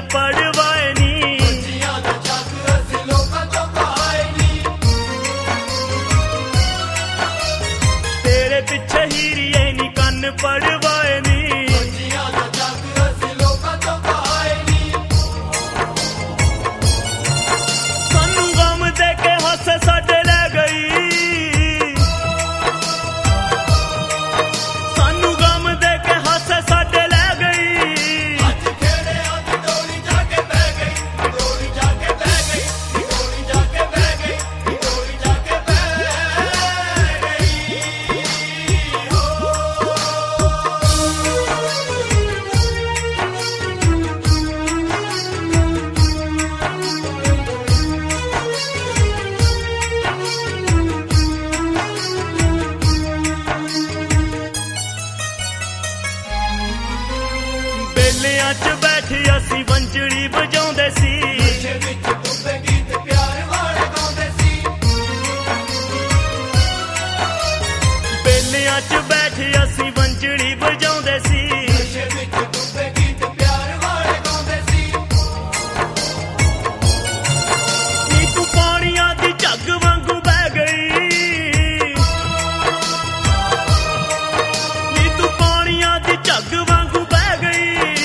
पड़वाए नी तेरे पिछे हीरिए नी कन्न पड़वाए नी सानू गम दे के हस साडे लै गई सानू गम दे के हस साडे लै गई बेलियां च बैठी असी वंजड़ी बजाउंदे सी बेलियां च बैठी असी वंजड़ी बजाउंदे सी नी तू पानियां दी झग वांगू बह गई नी तू पानियां दी झग वांगू बह गई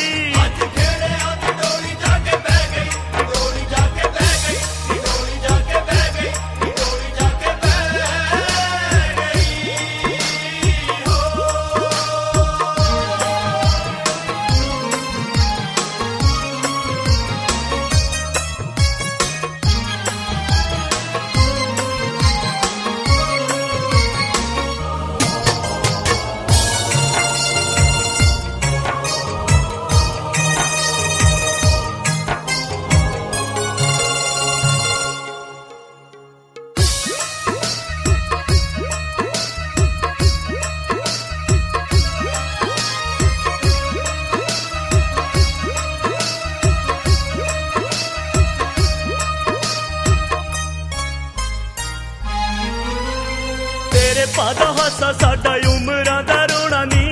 तेरे पादा हासा साडा उमरां दा रोना नी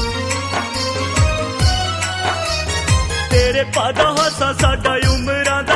तेरे पादा हासा साडा उमरां दा